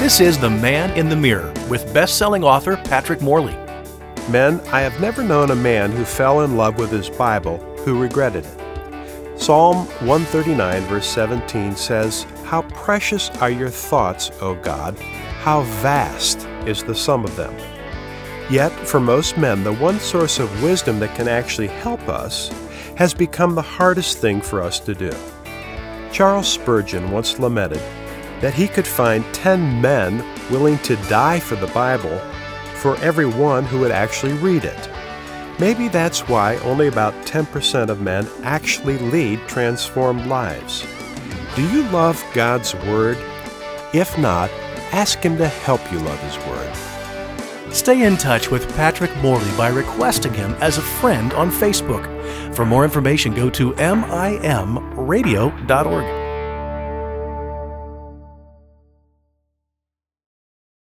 This is The Man in the Mirror with best-selling author Patrick Morley. Men, I have never known a man who fell in love with his Bible who regretted it. Psalm 139, verse 17 says, "How precious are your thoughts, O God! How vast is the sum of them." Yet, for most men, the one source of wisdom that can actually help us has become the hardest thing for us to do. Charles Spurgeon once lamented that he could find 10 men willing to die for the Bible for every one who would actually read it. Maybe that's why only about 10% of men actually lead transformed lives. Do you love God's Word? If not, ask Him to help you love His Word. Stay in touch with Patrick Morley by requesting him as a friend on Facebook. For more information, go to mimradio.org.